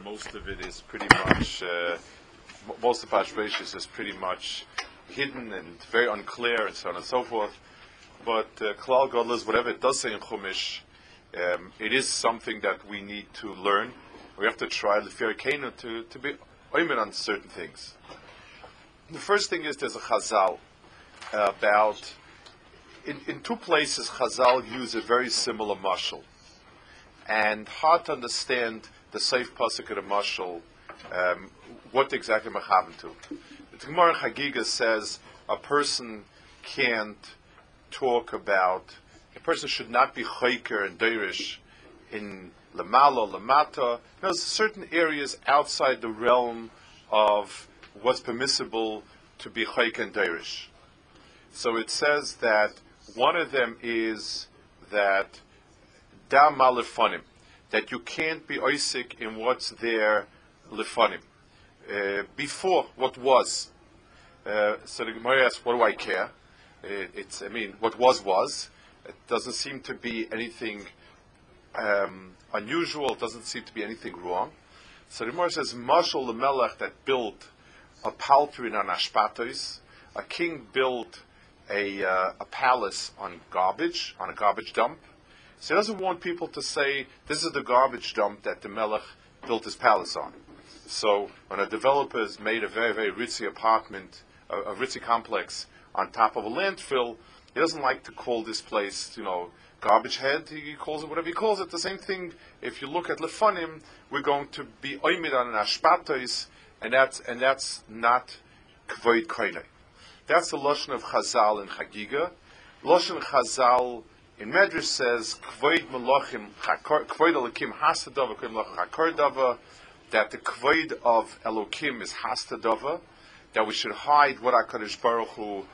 most of it is pretty much, most of Parshas is pretty much hidden and very unclear and so on and so forth. But Klal Gadlus, whatever it does say in Chumash, it is something that we need to learn. We have to try to be oimen on certain things. The first thing is there's a Chazal about, in two places Chazal use a very similar mashal. And hard to understand the safe pasuk of the mashal, what exactly mechaven to. The Gemara in Chagiga says a person can't talk about, a person should not be chayker and deirish in lamalo, lamata. There's certain areas outside the realm of what's permissible to be chayker and deirish. So it says that one of them is that da ma lefanim, that you can't be oisik in what's there lefanim, before what was. So the Gemara asks, what do I care? What was. It doesn't seem to be anything unusual. It doesn't seem to be anything wrong. So the Gemara says, Mashal lemelech that built a paltrin on ashpatos, a king built a palace on a garbage dump. So he doesn't want people to say, this is the garbage dump that the Melech built his palace on. So when a developer has made a very, very ritzy apartment, a ritzy complex on top of a landfill, he doesn't like to call this place, garbage head. He calls it whatever he calls it. The same thing, if you look at Lefanim, we're going to be oimid on an ashpatos, and that's not kvoid koine. That's the Lashon of Chazal in Chagiga. Lashon Chazal in Medrash says, Kvoid Melachim, Kvoid Elokim Hastadava, Kvoid Melachim Hakordava, that the Kvoid of Elokim is Hastadava, that we should hide what HaKadosh Baruch Hu,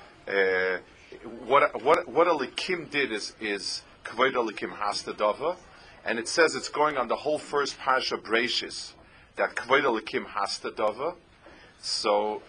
what Elokim did is Kvoid Elokim Hastadava, and it says it's going on the whole first Parsha Breishis, that Kvoid Elokim Hastadava. So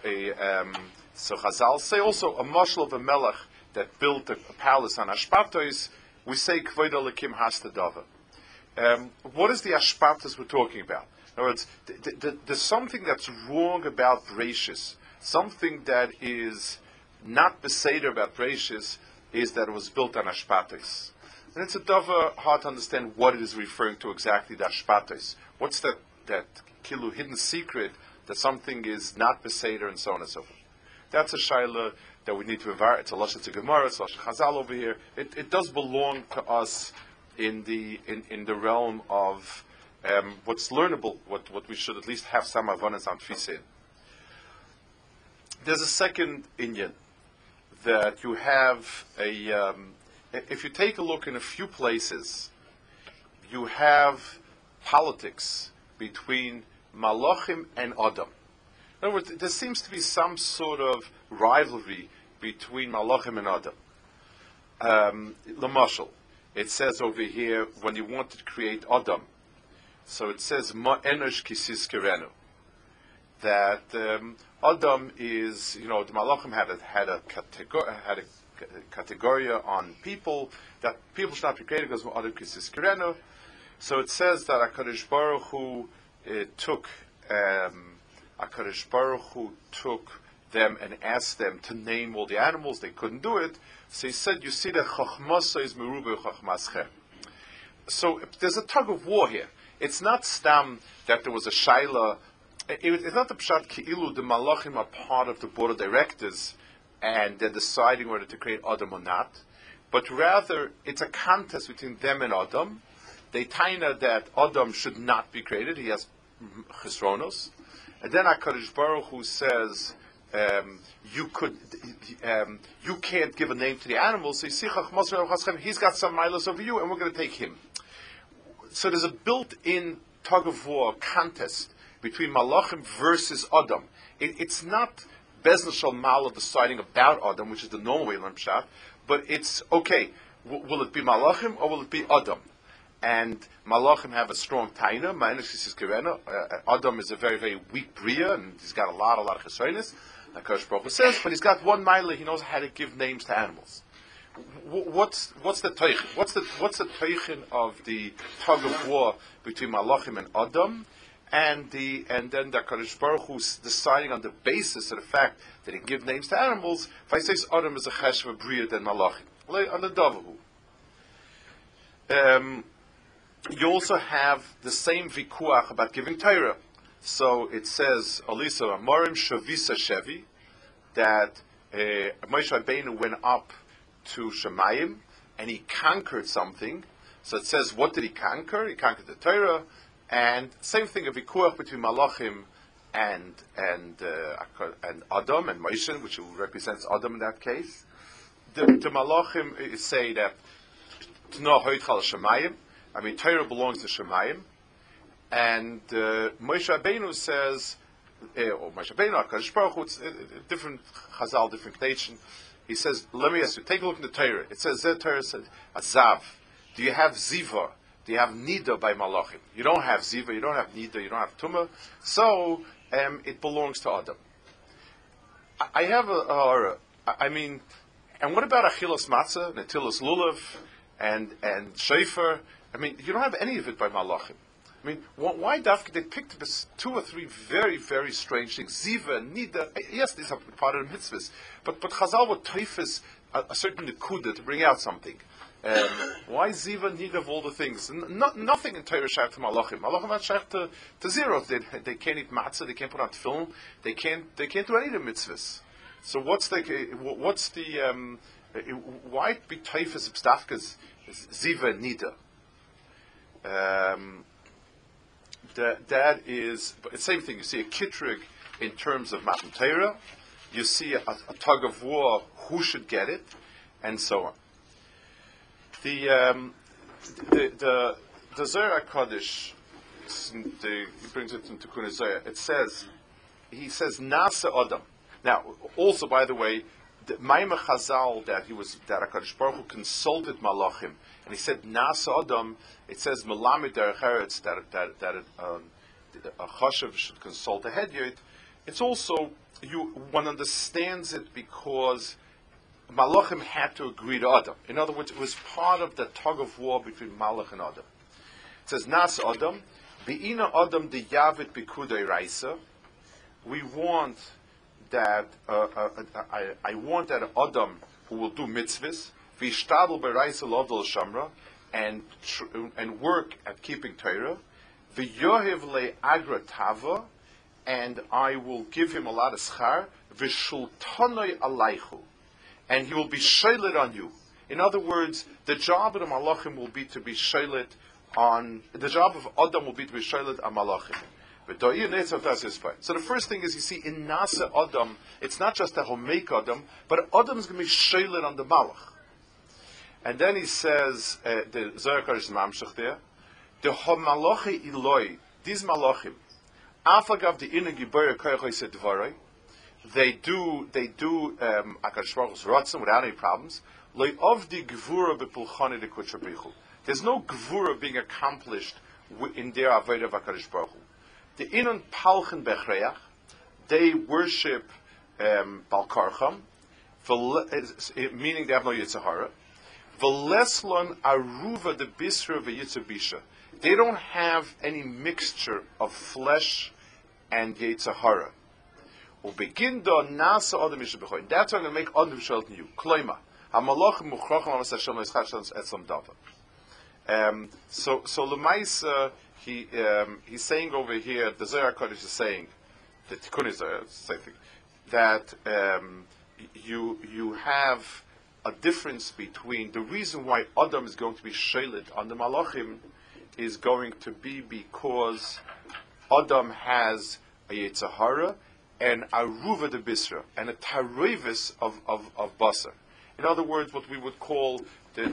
Chazal say also a mashal of a melech that built a palace on ashpatos, we say Kvoid Elokim Hastadava. What is the ashpatos we're talking about? In other words, there's something that's wrong about Breishis. Something that is not beseder about Breishis is that it was built on ashpatos. And it's a dava hard to understand what it is referring to exactly, the ashpatos. What's that kilu hidden secret that something is not beseder and so on and so forth. That's a shaila that we need to evaluate. It's a lashon, it's a gemara, it's a lashon Chazal over here. It does belong to us in the realm of what's learnable, what we should at least have some avanas on tfisa. There's a second inyan that you have if you take a look in a few places, you have politics between Malachim and Adam. In other words, there seems to be some sort of rivalry between Malachim and Adam. Lamashal, it says over here, when you wanted to create Adam, so it says, Ma enosh kisis kerenu, that Adam is, the Malachim had a category on people, that people should not be created because Adam kisis kerenu. So it says that HaKadosh Baruch Hu took them and asked them to name all the animals. They couldn't do it. So he said, you see that Chachmasa is merube Chachmaschem. So there's a tug of war here. It's not stam that there was a shaila. It's not the pshat ki'ilu, the malachim are part of the board of directors and they're deciding whether to create Adam or not. But rather, it's a contest between them and Adam. They taina that Adam should not be created. He has chisronos. And then HaKadosh Baruch Hu says, you can't give a name to the animals. So you see, he's got some milos over you, and we're going to take him. So there's a built-in tug of war contest between Malachim versus Adam. It's not Bezdin Shal Mala deciding about Adam, which is the normal way to learn Pshat, but it's, okay, will it be Malachim or will it be Adam? And Malachim have a strong taina. Adam is a very, very weak bria, and he's got a lot of chesronos. HaKadosh Baruch Hu says, but he's got one mila. He knows how to give names to animals. What's the teichin? What's the teichin of the tug of war between Malachim and Adam? and then the HaKadosh Baruch Hu's deciding on the basis of the fact that he can give names to animals. If I say Adam is a cheshev bria than malachim, on the davahu. You also have the same vikuach about giving Torah. So it says, Alisa Amorim Shavisa Shevi, that Moshe Rabbeinu went up to Shemayim and he conquered something. So it says, what did he conquer? He conquered the Torah. And same thing, a vikuach between Malachim and Adam and Moshe, which represents Adam in that case. The Malachim say that Tno Hoitchal Shemayim. I mean, Torah belongs to Shemayim. And Moshe Rabbeinu says, or Moshe Rabbeinu, HaKadosh Baruch Hu, it's different Chazal, different nation. He says, let me ask you, take a look in the Torah. It says, the Torah said, Azav. Do you have Ziva? Do you have Nida by Malachim? You don't have Ziva, you don't have Nida, you don't have Tumah. So, it belongs to Adam. I have and what about Achilas Matzah, Netilas Lulav, and Shofar? I mean, you don't have any of it by Malachim. I mean, why Dafka? They picked up 2 or 3 very, very strange things. Ziva, Nida, yes, these are part of the mitzvahs. But Chazal would teifes a certain nekuda to bring out something. Why Ziva, Nida of all the things? Nothing in Torah shaykh to Malachim. Malachim are shaykh to zero. They can't eat matzah, they can't put on film, they can't do any of the mitzvahs. So what's the why be teifes of Dafka's Ziva, Nida? That is the same thing. You see a kitrig in terms of Matan Torah. You see a tug of war, who should get it, and so on. The Zohar HaKadosh, he brings it into Tikkun Zohar. He says Nasa Adam. Now, also by the way, the Maimah Chazal that HaKadosh Baruch Hu consulted Malachim, and he said Nasa Adam. It says Melamed Derech Eretz that a chashav should consult a hedyot. It's also one understands it because Malachim had to agree to Adam. In other words, it was part of the tug of war between Malach and Adam. It says Nasa Adam Be'ina Adam de Yavid Bikudei Raisa. We want that I want that Adam who will do mitzvahs, v'ishtadel b'raisa lovdol shamra, and work at keeping Torah, v'yohev le'agra tava, and I will give him a lot of schar, v'shultanoi alaychu, and he will be shaylet on you. In other words, the job of the malachim will be to be shaylet on, the job of Adam will be to be shaylet on malachim. So the first thing is, you see, in Nasa Adam, it's not just that he'll make Adam, but Adam is going to be shaylet on the malach. And then he says, the Zohar HaKadosh is mamshach there, the homalachi iloi, these malachim, afagav the ina gibor koyachoi said dvarei, they do HaKadosh Baruch Hu's ratzon without any problems. Loi of the gvura bepulchani de kutrabichu. There's no gvura being accomplished in their avodah of HaKadosh Baruch Hu. The inon palchen bechreach, they worship Balkarcham, meaning they have no Yitzhahara. V'leslon aruva de bisra v'yitzabisha. They don't have any mixture of flesh and Yitzhahara. Ubegindo nasa adam yishabechoy. That's why I'm going to make adam shalt new. Kloima. Hamalachim muchrachim amas Hashem le'eschach etzam dava. So Lemaisa, he's saying over here, the Zohar HaKadosh is saying, the Tikkun is the same thing, that you have a difference between the reason why Adam is going to be shaylet on the Malachim is going to be because Adam has a Yetzahara and a Ruva de Bisra and a Tarevis of Basar. In other words, what we would call the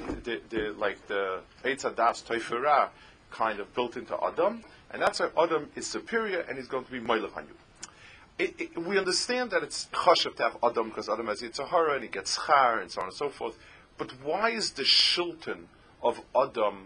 Eitz Hadas Toifera kind of built into Adam, and that's why Adam is superior and he's going to be Moilech on you. We understand that it's chashav to have Adam because Adam has Yitzhahara and he gets schar and so on and so forth. But why is the shilton of Adam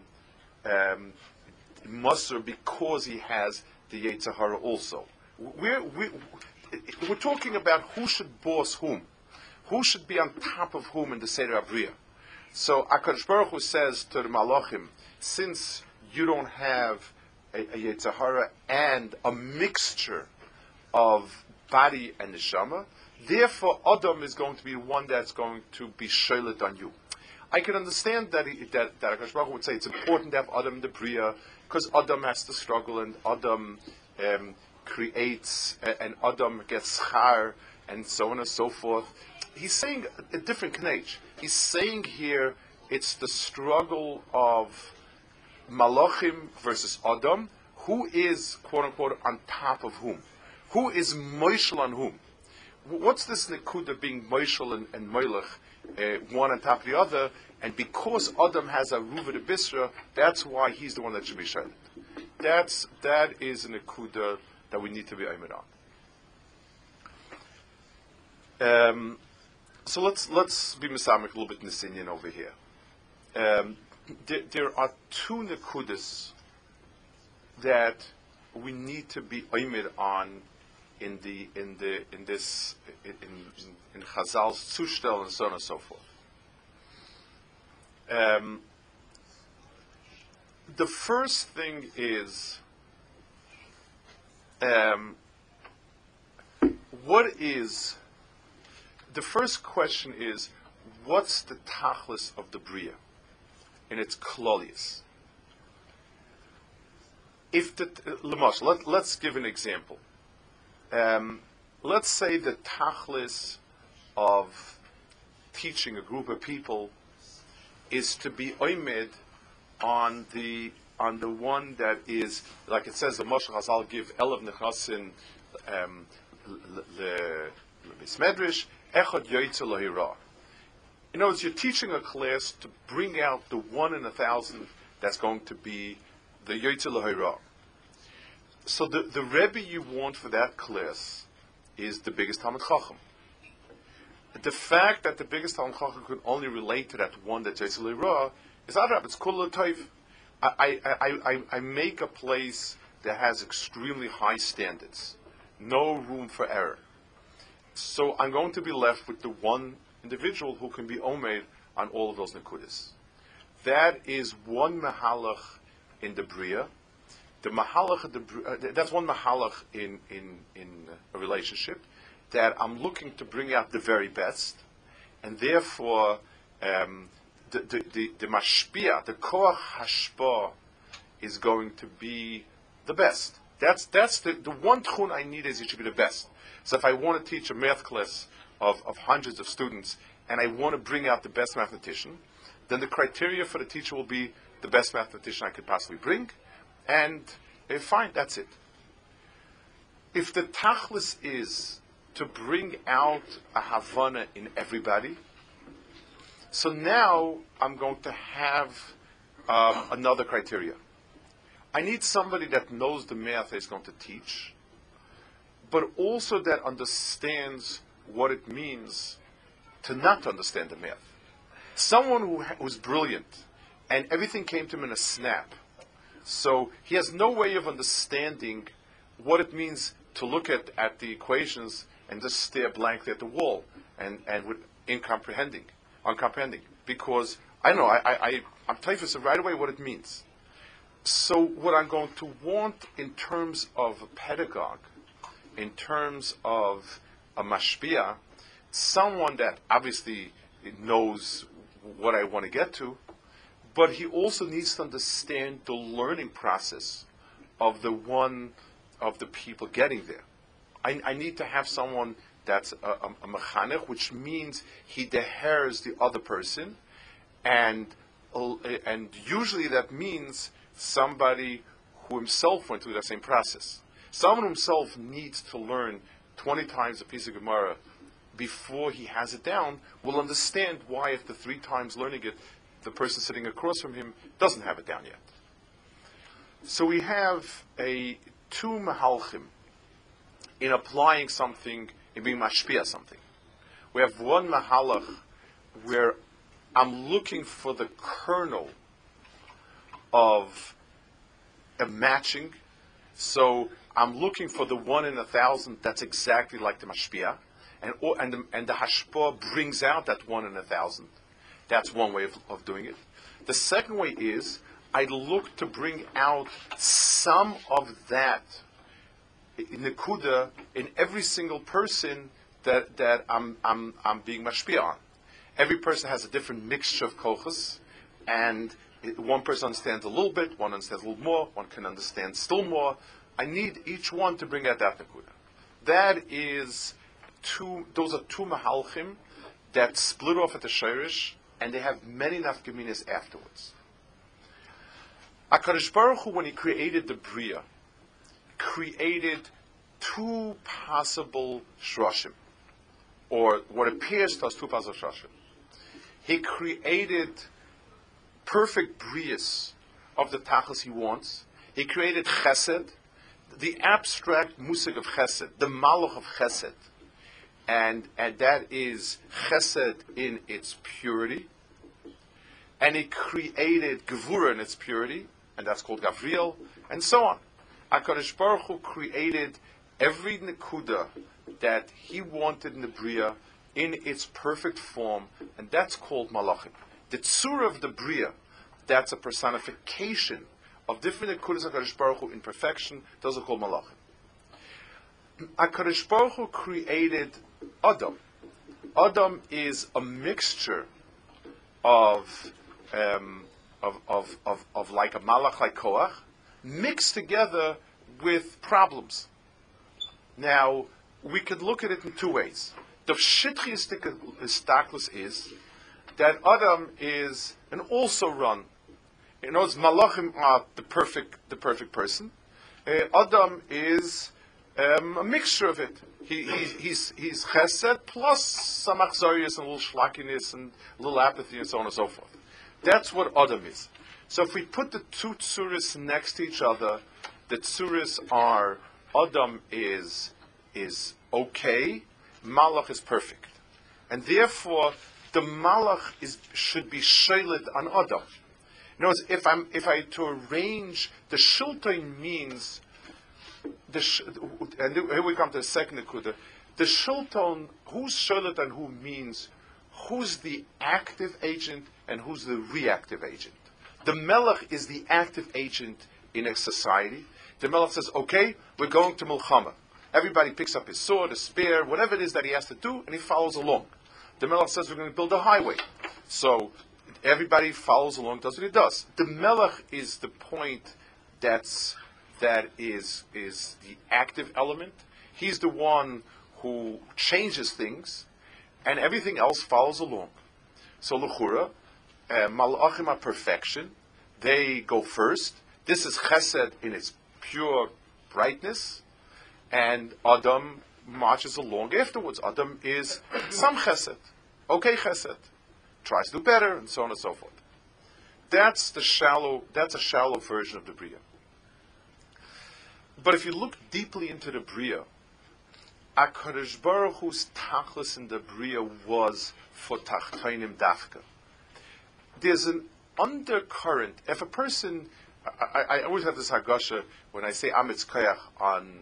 Musar because he has the Yitzhahara also? We're talking about who should boss whom, who should be on top of whom in the Seder Abriya. So HaKadosh Baruch Hu says to the Malachim, since you don't have a Yetzer Hara and a mixture of body and neshama. Therefore, Adam is going to be one that's going to be sholet on you. I can understand that HaKadosh Baruch Hu would say it's important to have Adam in the Bria because Adam has to struggle and Adam creates and Adam gets schar and so on and so forth. He's saying a different knage. He's saying here it's the struggle of Malachim versus Adam. Who is, quote unquote, on top of whom? Who is Moishel on whom? What's this Nekuda being Moishel and Moilech, one on top of the other? And because Adam has a Ruva de Bisra, that's why he's the one that should be Shalit. That is a Nekuda that we need to be aimed on. So let's be Mesamik a little bit Nisinian over here. There are two Nekudas that we need to be aimed on in Chazal's Zustel and so on and so forth. The first thing is the first question is what's the tachlis of the Bria in its klolius? If let's give an example. Let's say the tachlis of teaching a group of people is to be oimed on the one that is, like it says, the Moshe Chazal give Elav Nechasin L'Bismedrish Echad Yoytze L'Hira. In other words, you're teaching a class to bring out the 1 in 1,000 that's going to be the Yoytze L'Hira. So the Rebbe you want for that class is the biggest Talmid Chacham. The fact that the biggest Talmid Chacham could only relate to that one that's Yoytze L'Hira is adrab. It's kol l'toiv. I make a place that has extremely high standards, no room for error. So I'm going to be left with the one individual who can be omeid on all of those nekudas. That is one mahalach in the Bria. The mahalach that's one mahalach in a relationship that I'm looking to bring out the very best, and therefore the mashpia, the koach hashpa, is going to be the best. That's the one tchun I need is it should be the best. So if I want to teach a math class of hundreds of students and I want to bring out the best mathematician, then the criteria for the teacher will be the best mathematician I could possibly bring, and fine, that's it. If the tachlis is to bring out a Havana in everybody, so now I'm going to have another criteria. I need somebody that knows the math that is going to teach, but also that understands what it means to not understand the math. Someone who's brilliant, and everything came to him in a snap. So he has no way of understanding what it means to look at the equations and just stare blankly at the wall and with uncomprehending. Because I know, I'm typhus right away what it means. So what I'm going to want in terms of a pedagogue, in terms of a mashpia, someone that obviously knows what I want to get to, but he also needs to understand the learning process of the people getting there. I need to have someone that's a mechanech, which means he dehers the other person, and usually that means somebody who himself went through that same process. Someone himself needs to learn 20 times a piece of Gemara before he has it down, will understand why after 3 times learning it, the person sitting across from him doesn't have it down yet. So we have two mahalchim in applying something, in being mashpia something. We have one mahalach where I'm looking for the kernel of a matching. So I'm looking for the 1 in 1,000 that's exactly like the mashpia, and the hashpah brings out that 1 in 1,000. That's one way of doing it. The second way is I look to bring out some of that nekuda in every single person that I'm being mashpia on. Every person has a different mixture of kochas, and one person understands a little bit, one understands a little more, one can understand still more. I need each one to bring out that nekuda. That is those are two mahalchim that split off at the shirish, and they have many nafgeminas afterwards. HaKadosh Baruch Hu, when he created the Bria, created two possible shroshim, or what appears to us two possible shroshim. He created perfect brias of the tachlis he wants. He created chesed, the abstract musig of chesed, the malach of chesed, and that is chesed in its purity. And he created gevura in its purity, and that's called Gavriel, and so on. HaKadosh Baruch Hu created every nekuda that he wanted in the Bria in its perfect form, and that's called Malachim. The tzura of the Bria, that's a personification of different nekudas of HaKadosh Baruch Hu in perfection, those are called Malachim. HaKadosh Baruch Hu created Adam. Adam is a mixture of like a malach, like koach, mixed together with problems. Now, we could look at it in two ways. The shitchiistic istaklis is that Adam is an also run. You know, malachim are the perfect person. Adam is a mixture of it. He's chesed plus some achzarius and a little shlackiness and a little apathy and so on and so forth. That's what Adam is. So if we put the two tsuris next to each other, the tsuris are Adam is okay, Malach is perfect, and therefore the Malach should be shaylit on Adam. In other words, if I to arrange the shilton means and here we come to the second nekuda. The shilton, who's shaylit and who means who's the active agent and who's the reactive agent. The melech is the active agent in a society. The melech says, okay, we're going to Milchama. Everybody picks up his sword, a spear, whatever it is that he has to do, and he follows along. The melech says, we're going to build a highway. So everybody follows along, does what he does. The melech is the point that is the active element. He's the one who changes things, and everything else follows along. So l'chura, malachim are perfection. They go first. This is chesed in its pure brightness, and Adam marches along afterwards. Adam is some chesed, okay chesed, tries to do better, and so on and so forth. That's a shallow version of the Bria. But if you look deeply into the Bria, HaKadosh Baruch Hu's tachlis in the Bria was for tachtonim dafka. There's an undercurrent. If a person, I always have this hagasha when I say Amitz Koyach on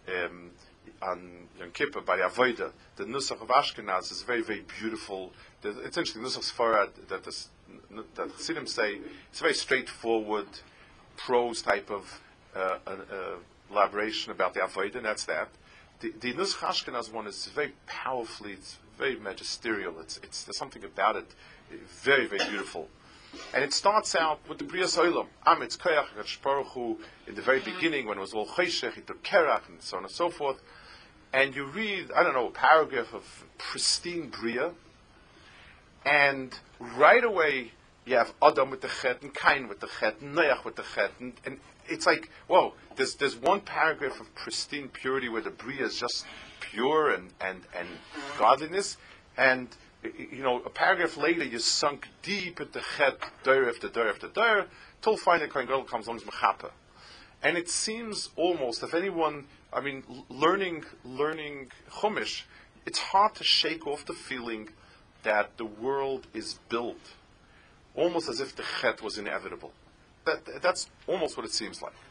Yom Kippur by Avodah. The Nusach of Ashkenaz is very, very beautiful. It's interesting. Nusach Sfarad that Chassidim say it's a very straightforward prose type of elaboration about the Avodah, and that's that. The Nusach Ashkenaz one is very powerfully, it's very magisterial. There's something about it, very, very beautiful. And it starts out with the Bria Soilam. Amitz Koyach HaKadosh Baruch Hu, in the very beginning, when it was all Cheshech, he took Kerach, and so on and so forth. And you read, a paragraph of pristine Bria, and right away you have Adam with the Chet, and Cain with the Chet, and Noach with the Chet, and it's like, whoa, there's one paragraph of pristine purity where the Bria is just pure and godliness, and a paragraph later you sunk deep into Chet, Dor after Dor after Dor, till finally Kohen Gadol comes along as Mechapa. And it seems almost, if anyone, learning Chumash, it's hard to shake off the feeling that the world is built almost as if the Chet was inevitable. That's almost what it seems like.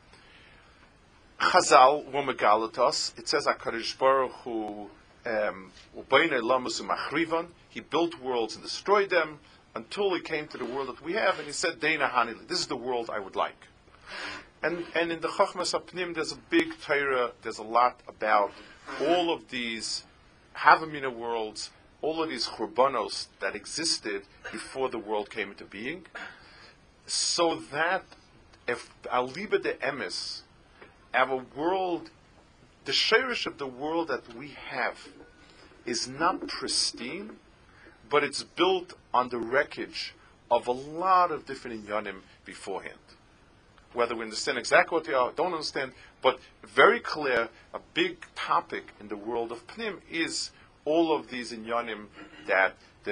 Chazal were megalit us. It says HaKadosh Baruch Hu he built worlds and destroyed them. until he came to the world that we have, and he said, Deina Hanili, this is the world I would like. And in the Chachmas HaPnim, there's a big Torah, there's a lot about all of these Havamina worlds, all of these Churbanos that existed before the world came into being, so that if Aliba de Emes, our world, the shirish of the world that we have is not pristine, but it's built on the wreckage of a lot of different inyanim beforehand. Whether we understand exactly what they are, don't understand, but very clear, a big topic in the world of Pnim is all of these inyanim that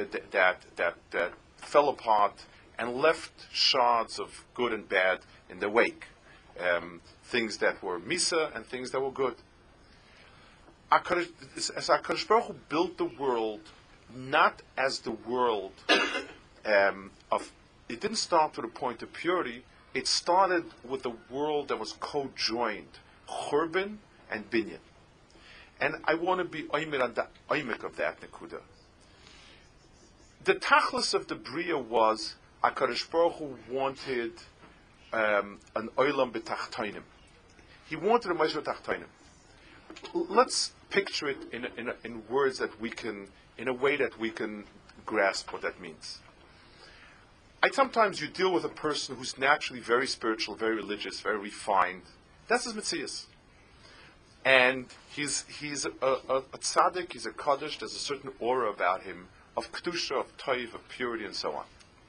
fell apart and left shards of good and bad in the wake. Things that were Misa and things that were good. As HaKadosh Baruch Hu built the world, not as the world of, it didn't start with a point of purity, it started with a world that was co-joined, Churban and Binyan. And I want to be oimer on the oimik of that nekuda. The tachlis of the Bria was, HaKadosh Baruch Hu wanted an oilam b'tachtoinim. He wanted a Moshe b'tachtoinim. Let's picture it in words that we can, in a way that we can grasp what that means. Sometimes you deal with a person who's naturally very spiritual, very religious, very refined. That's his Metzias. And he's a tzaddik, he's a kaddish, there's a certain aura about him, of kedusha, of toiv, of purity, and so on.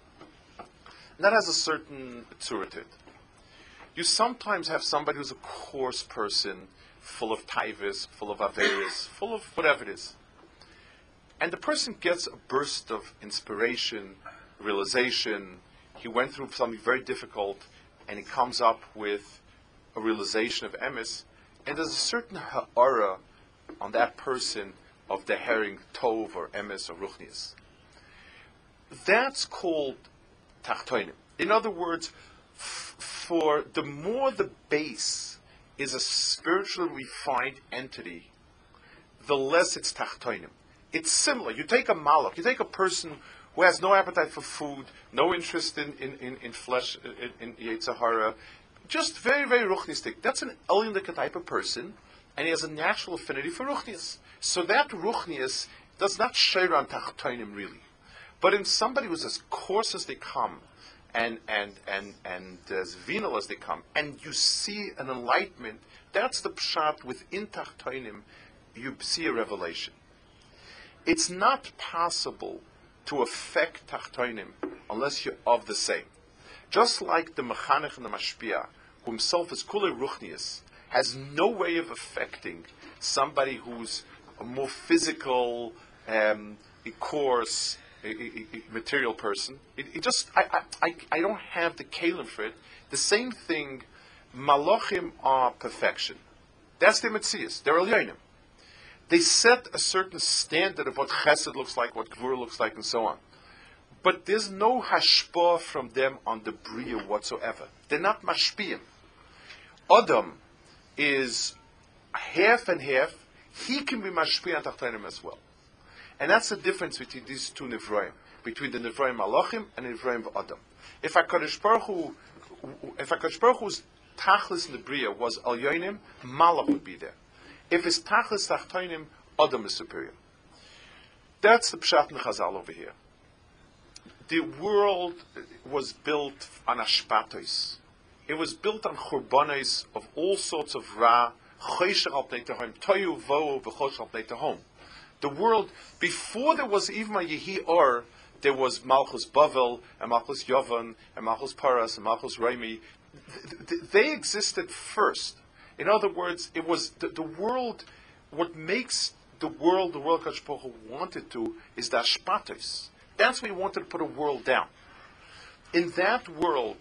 And that has a certain tzura to it. You sometimes have somebody who's a coarse person, full of taivas, full of averis, full of whatever it is. And the person gets a burst of inspiration, realization. He went through something very difficult, and he comes up with a realization of emes, and there's a certain ha'ara on that person of the herring tov or emes or ruchnias. That's called tachtoinim. In other words, for the more the base is a spiritually refined entity, the less it's tachtoinim. It's similar. You take a malach, you take a person who has no appetite for food, no interest in flesh, in Yetzer Hara, just very, very ruchnistic. That's an eliondik type of person, and he has a natural affinity for ruchnias. So that ruchnias does not share on tachtoinim really. But in somebody who's as coarse as they come, and as venal as they come, and you see an enlightenment, that's the pshat within tachtoinim, you see a revelation. It's not possible to affect tachtoinim unless you're of the same. Just like the mechanech and the mashpia, who himself is kulei ruchnias, has no way of affecting somebody who's a more physical, coarse, material person. I don't have the kalim for it. The same thing, malachim are perfection. That's the metzias. They're elyonim. They set a certain standard of what chesed looks like, what gvur looks like, and so on. But there's no hashpah from them on the bria whatsoever. They're not mashpiyim. Adam is half and half. He can be mashpiyah on tachtonim as well. And that's the difference between these two nivroim, between the nivroim malachim and the nivroim Adam. If HaKadosh Baruch Hu's tachlis in the bria was al yonim, malach would be there. If it's tachlis tachtonim, Adam is superior. That's the pshat in Chazal over here. The world was built on ashpatos. It was built on churbanos of all sorts of ra, chosher al pnei tehom, toyu vohu v'chosher al pnei tehom. The world, before there was even a Yehi Or, there was Malchus Bavel, and Malchus Yovan, and Malchus Paras, and Malchus Raimi. They existed first. In other words, it was the world, what makes the world Kadosh Baruch Hu wanted to, is the Ashpatos. That's why he wanted to put a world down. In that world,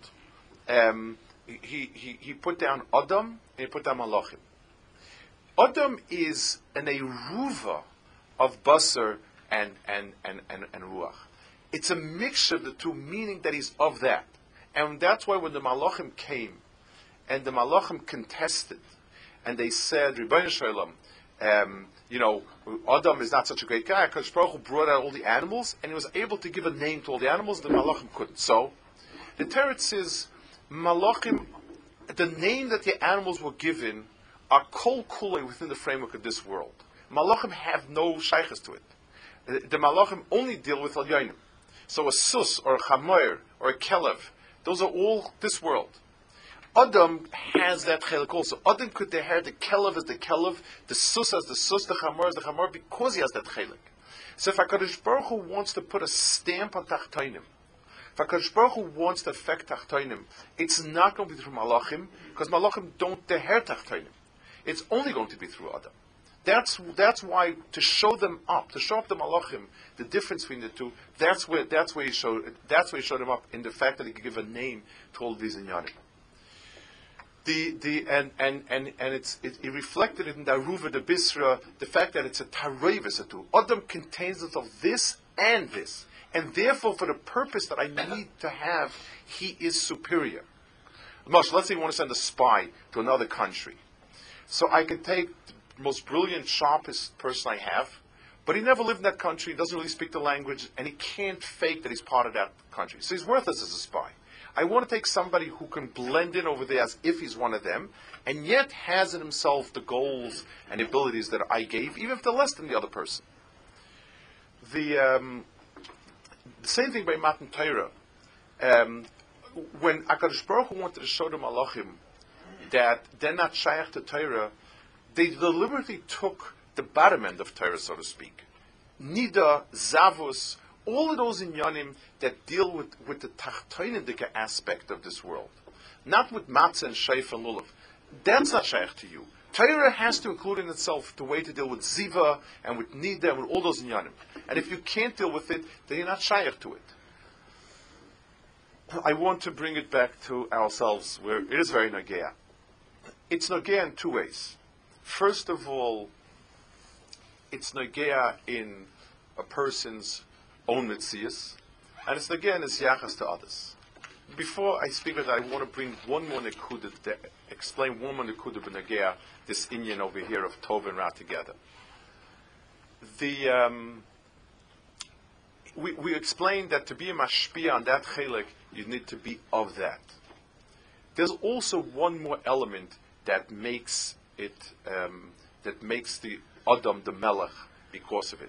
he put down Adam, and he put down Malachim. Adam is an Eruva of Basar and Ruach. It's a mixture of the two, meaning that he's of that. And that's why when the Malachim came, and the Malachim contested, and they said, Rebbeinu Shalom, Adam is not such a great guy. HaKadosh Baruch Hu brought out all the animals, and he was able to give a name to all the animals. The Malachim couldn't. So, the Teretz says, Malachim, the name that the animals were given are kol kulei within the framework of this world. Malachim have no shaykhs to it. The Malachim only deal with Elyonim. So a sus, or a chamoir, or a kelev, those are all this world. Adam has that chelik also. Adam could inherit the kelev as the kelev, the sus as the sus, the chamor as the chamor, because he has that chelik. So if HaKadosh Baruch Hu wants to put a stamp on Tachtonim, if HaKadosh Baruch Hu wants to affect Tachtonim, it's not going to be through Malachim, because Malachim don't inherit Tachtonim. It's only going to be through Adam. That's why, to show them up, to show up the Malachim, the difference between the two, that's where he showed them up in the fact that he could give a name to all these inyanim. It reflected in the Aruva, the Bisra, the fact that it's a Tarevis atu. Adam contains it of this, and therefore for the purpose that I need to have, he is superior. Let's say you want to send a spy to another country. So I can take the most brilliant, sharpest person I have, but he never lived in that country, doesn't really speak the language, and he can't fake that he's part of that country. So he's worthless as a spy. I want to take somebody who can blend in over there as if he's one of them, and yet has in himself the goals and abilities that I gave, even if they're less than the other person. The same thing by Matan Torah. When HaKadosh Baruch Hu wanted to show the Malachim that they're not shaykh to Torah, they deliberately took the bottom end of Torah, so to speak. Nida, Zavus, all of those inyanim that deal with the tachtoinendike aspect of this world. Not with matzah and sheif and lulav. That's not shaykh to you. Torah has to include in itself the way to deal with ziva and with nida and with all those inyanim. And if you can't deal with it, then you're not shaykh to it. I want to bring it back to ourselves, where it is very nagea. It's nagea in two ways. First of all, it's nagea in a person's own mitzias, and it's again is yachas to others. Before I speak of that, I want to bring one more nekuda to explain one more nekuda b'nagea, this inyan over here of Tov and Ra together. We explained that to be a mashpia on that chelik, you need to be of that. There's also one more element that makes it, that makes the Adam the Melech because of it.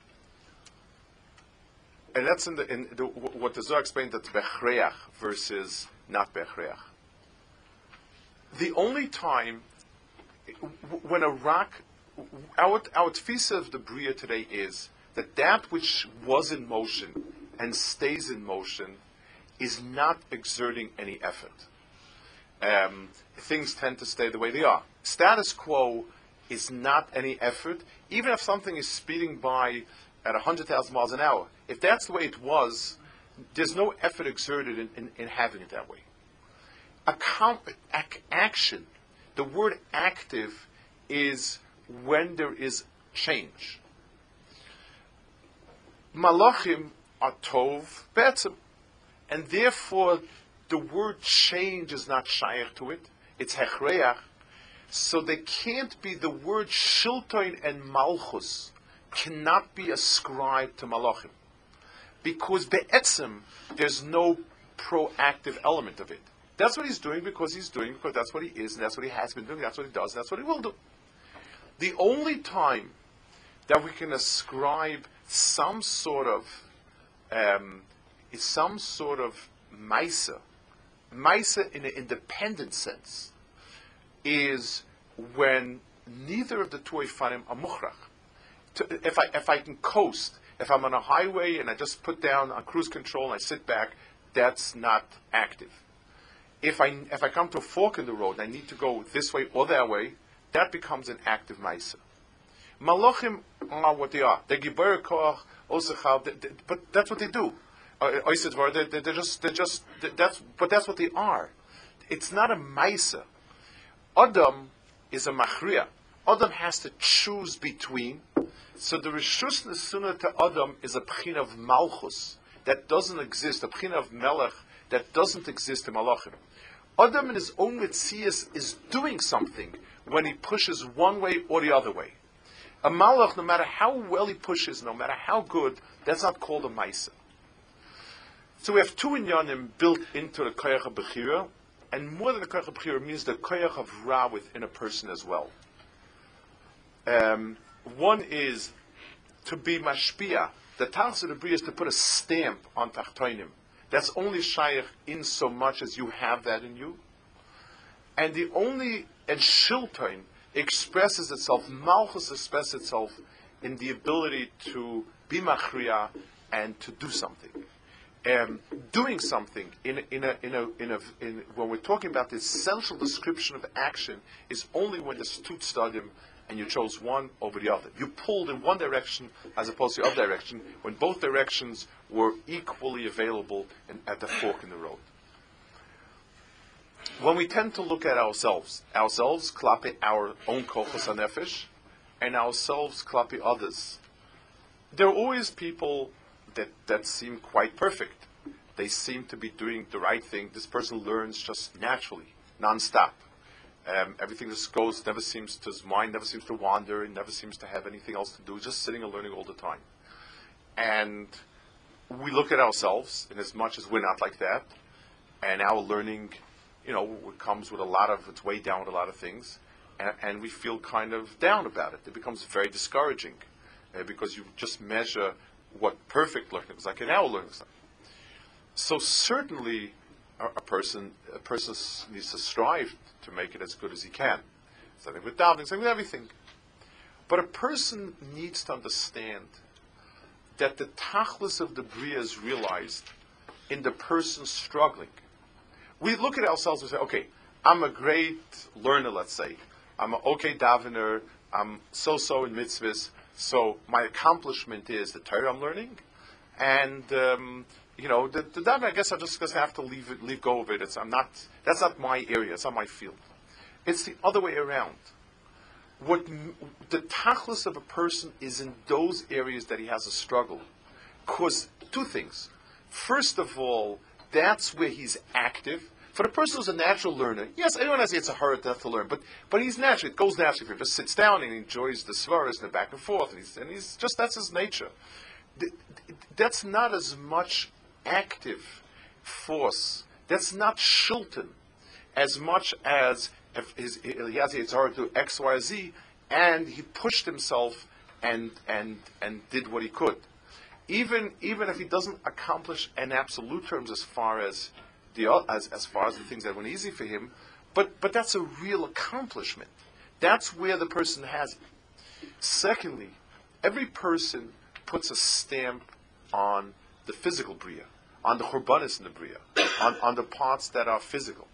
And that's what the Zohar explained, that's Bechreach versus not Bechreach. The only time when a rock, our tfisa of the Bria today is that which was in motion and stays in motion is not exerting any effort. Things tend to stay the way they are. Status quo is not any effort, even if something is speeding by at 100,000 miles an hour. If that's the way it was, there's no effort exerted in having it that way. Action, the word active is when there is change. Malachim are tov be'etzem, and therefore the word change is not shaykh to it. It's hechreach. So there can't be the word shilton and malchus cannot be ascribed to malachim, because be'etzem there's no proactive element of it. That's what he's doing because that's what he is, and that's what he has been doing, that's what he does, and that's what he will do. The only time that we can ascribe some sort of maisa in an independent sense, is when neither of the two ifanim are mukhrach. If I can coast, if I'm on a highway and I just put down on cruise control and I sit back, that's not active. If I come to a fork in the road and I need to go this way or that way, that becomes an active maisa. Malachim are what they are. They're gibar koach, osechal, but that's what they do. That's what they are. It's not a maisa. Adam is a machria. Adam has to choose between. So the Rishus Nesuna to Adam is a pchin of Malchus that doesn't exist, a pchin of Melech that doesn't exist in Malachim. Adam in his own mitzias is doing something when he pushes one way or the other way. A malach, no matter how well he pushes, no matter how good, that's not called a maisa. So we have two inyanim built into the koyach bechira, and more than the koyach bechira means the koyach of ra within a person as well. One is to be mashpia. The tachlis of the bria is to put a stamp on tachtoinim. That's only shaykh in so much as you have that in you. And shiltoin expresses itself, malchus expresses itself in the ability to be machriya and to do something. Doing something when we're talking about the essential description of action is only when there's two tzadim and you chose one over the other. You pulled in one direction as opposed to the other direction when both directions were equally available at the fork in the road. When we tend to look at ourselves klapi our own kochos hanefesh, and ourselves klapi others, there are always people that seem quite perfect. They seem to be doing the right thing. This person learns just naturally, non-stop. Everything just goes, his mind never seems to wander, and never seems to have anything else to do, just sitting and learning all the time. And we look at ourselves, in as much as we're not like that, and our learning, it comes with it's way down with a lot of things, and we feel kind of down about it. It becomes very discouraging, because you just measure what perfect learning is like in our learning. So certainly, a person needs to strive to make it as good as he can. Something with davening, something with everything. But a person needs to understand that the tachlis of the bria is realized in the person struggling. We look at ourselves and say, okay, I'm a great learner, let's say. I'm an okay davener. I'm so-so in mitzvahs. So my accomplishment is the Torah I'm learning. And, the davening, I guess I'm just going to have to leave go of it. That's not my area. It's not my field. It's the other way around. What the tachlis of a person is in those areas that he has a struggle. Because two things. First of all, that's where he's active. For the person who's a natural learner, yes, everyone has it's a hard death to learn, but he's natural. It goes naturally for him. Just sits down and he enjoys the svaras and the back and forth, and he's just that's his nature. That's not as much active force. That's not shilton as much as if he has it's hard to do X, Y, Z, and he pushed himself and did what he could. Even if he doesn't accomplish in absolute terms as far as the things that went easy for him, but that's a real accomplishment. That's where the person has it. Secondly, every person puts a stamp on the physical bria, on the churbanis in the bria, on the parts that are physical.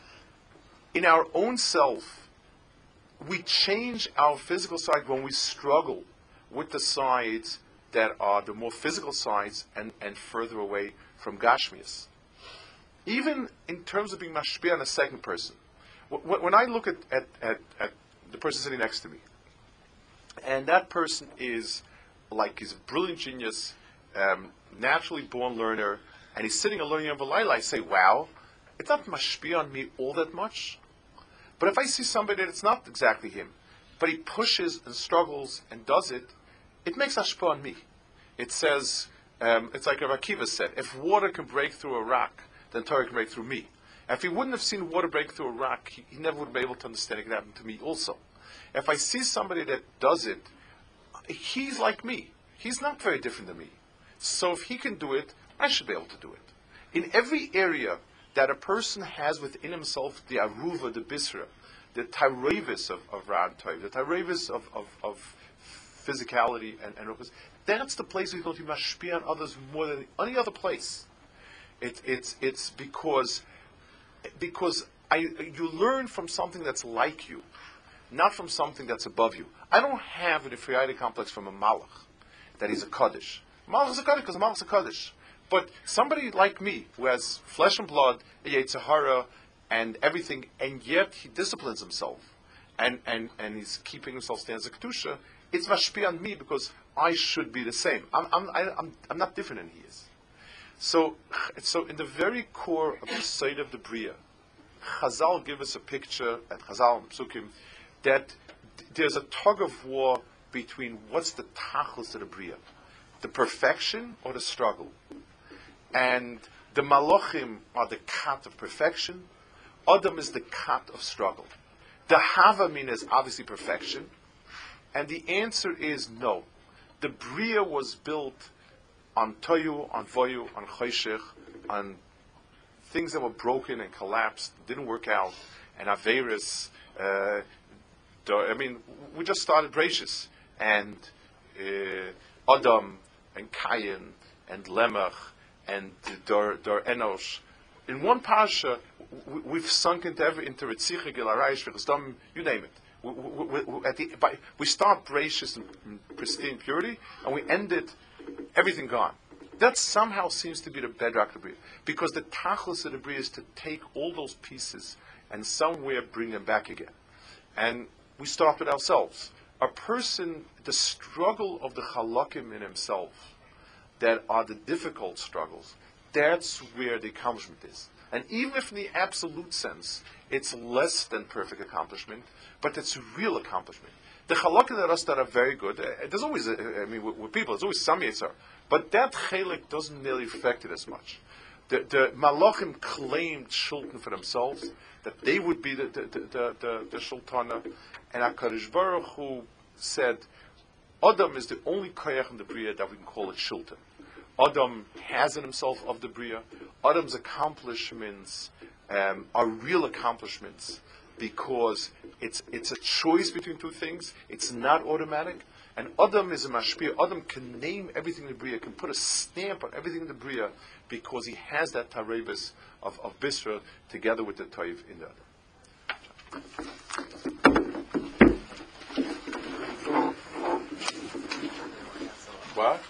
In our own self, we change our physical side when we struggle with the sides that are the more physical sides and further away from Gashmias. Even in terms of being mashpia on a second person, when I look at the person sitting next to me, and that person he's a brilliant genius, naturally born learner, and he's sitting and learning over Laila, I say, wow, it's not mashpia on me all that much. But if I see somebody that's not exactly him, but he pushes and struggles and does it, it makes hashpah on me. It says, it's like Rav Akiva said, if water can break through a rock, then Torah can break through me. If he wouldn't have seen water break through a rock, he never would be able to understand it could happen to me also. If I see somebody that does it, he's like me. He's not very different than me. So if he can do it, I should be able to do it. In every area that a person has within himself the aruva, the bisra, the tyrevis of Ran Toiv, the tyrevis of physicality and that's the place where you're going to be mashpia on others more than any other place. It's because you learn from something that's like you, not from something that's above you. I don't have an inferiority complex from a malach that he's a kaddish. Malach is a kaddish because a malach is a kaddish. But somebody like me, who has flesh and blood, a Yetzer Hara, and everything, and yet he disciplines himself, and he's keeping himself stands a kedusha, it's mashpia on me because I should be the same. I'm not different than he is. So in the very core of the side of the bria, Chazal give us a picture at Chazal and Psukim that there's a tug of war between what's the tachlis of the bria, the perfection or the struggle. And the malachim are the kat of perfection. Adam is the kat of struggle. The havamin is obviously perfection. And the answer is no. The bria was built on toyu, on voyu, on choshech, on things that were broken and collapsed, didn't work out, and averis. We just started Bereshis, and Adam and Cain and Lemach and Dor Enosh. In one parsha, we've sunk into Ritzicha, Gil Araish, V'chazdam, you name it. We start Bereshis in pristine purity, and we end it, everything gone. That somehow seems to be the bedrock of the Bria. Because the tachlis of the Bria is to take all those pieces and somewhere bring them back again. And we start with ourselves. A person, the struggle of the halakim in himself, that are the difficult struggles, that's where the accomplishment is. And even if in the absolute sense, it's less than perfect accomplishment, but it's real accomplishment. The halakim that are very good, there's always, with people, there's always some yitzhar, but that chelik doesn't nearly affect it as much. The malachim claimed shultan for themselves, that they would be the shultana, and HaKadosh Baruch Hu said, Adam is the only koyach in the bria that we can call it shultan. Adam has in himself of the bria. Adam's accomplishments are real accomplishments because it's a choice between two things. It's not automatic. And Adam is a mashpia. Adam can name everything in the bria, can put a stamp on everything in the bria because he has that tarevis of Bisra together with the toiv in the other. What?